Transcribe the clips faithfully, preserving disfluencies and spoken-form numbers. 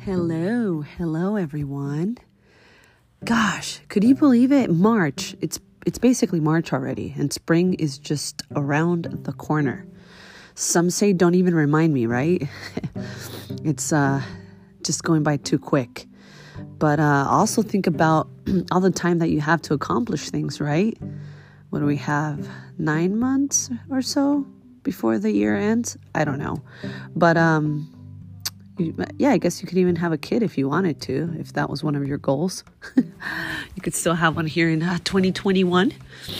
Hello, hello everyone. Gosh, could you believe it? March. It's it's basically March already, and spring is just around the corner. Some say don't even remind me, right? It's uh just going by too quick. But uh also think about all the time that you have to accomplish things, right? What do we have? Nine months or so before the year ends? I don't know. But um yeah, I guess you could even have a kid if you wanted to, if that was one of your goals. You could still have one here in uh, twenty twenty-one.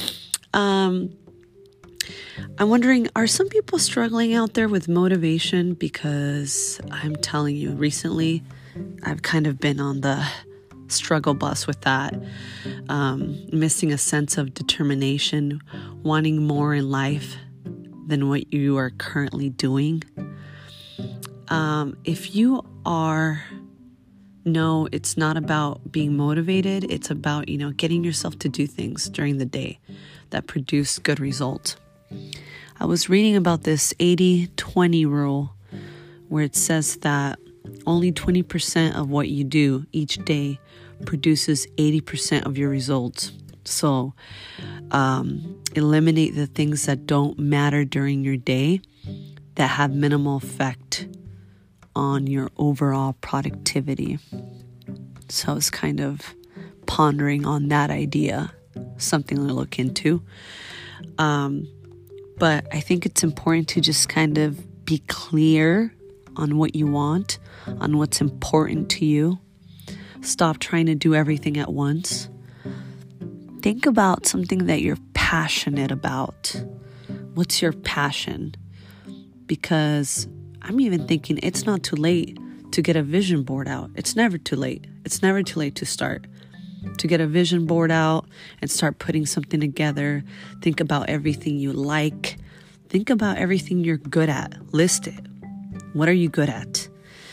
Um, I'm wondering, are some people struggling out there with motivation? Because I'm telling you, recently, I've kind of been on the struggle bus with that. Um, missing a sense of determination, wanting more in life than what you are currently doing. Um, if you are, no, it's not about being motivated. It's about, you know, getting yourself to do things during the day that produce good results. I was reading about this eighty twenty rule where it says that only twenty percent of what you do each day produces eighty percent of your results. So, um, eliminate the things that don't matter during your day that have minimal effect on your overall productivity. So I was kind of pondering on that idea, something to look into. Um, but I think it's important to just kind of be clear on what you want, on what's important to you. Stop trying to do everything at once. Think about something that you're passionate about. What's your passion? Because I'm even thinking it's not too late to get a vision board out. It's never too late. It's never too late to start. To get a vision board out and start putting something together. Think about everything you like. Think about everything you're good at. List it. What are you good at?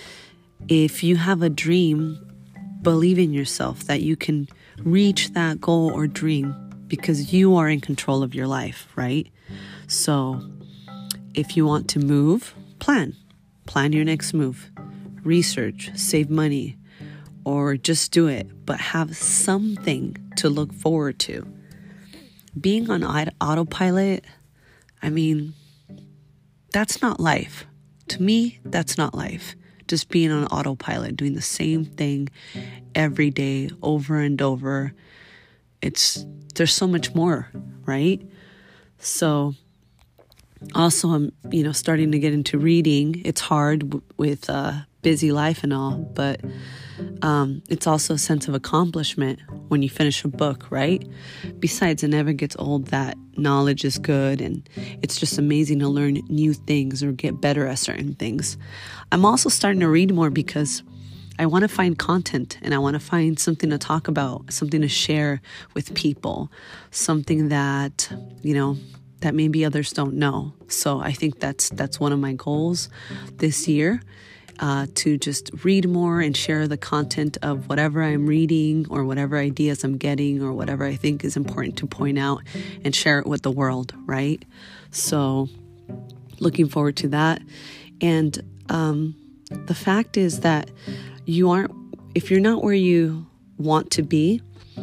If you have a dream, believe in yourself that you can reach that goal or dream because you are in control of your life, right? So if you want to move, plan. Plan your next move. Research, save money, or just do it, but have something to look forward to. Being on autopilot, I mean, that's not life. To me, that's not life. Just being on autopilot, doing the same thing every day, over and over. It's, there's so much more, right? So, also, I'm, you know, starting to get into reading. It's hard w- with a busy life and all, but um, it's also a sense of accomplishment when you finish a book, right? Besides, it never gets old that knowledge is good, and it's just amazing to learn new things or get better at certain things. I'm also starting to read more because I want to find content and I want to find something to talk about, something to share with people, something that, you know, that maybe others don't know. So I think that's that's one of my goals this year, uh, to just read more and share the content of whatever I'm reading or whatever ideas I'm getting or whatever I think is important to point out and share it with the world, right? So looking forward to that. And um, the fact is that you aren't, if you're not where you want to be,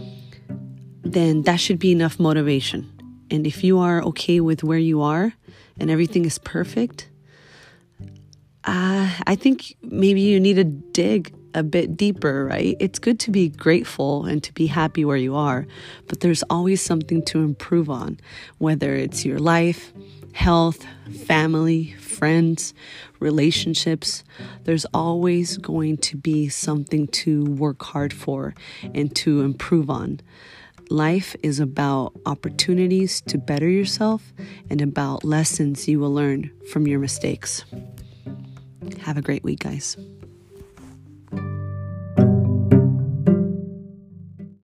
then that should be enough motivation. And if you are okay with where you are and everything is perfect, uh, I think maybe you need to dig a bit deeper, right? It's good to be grateful and to be happy where you are, but there's always something to improve on, whether it's your life, health, family, friends, relationships. There's always going to be something to work hard for and to improve on. Life is about opportunities to better yourself and about lessons you will learn from your mistakes. Have a great week, guys.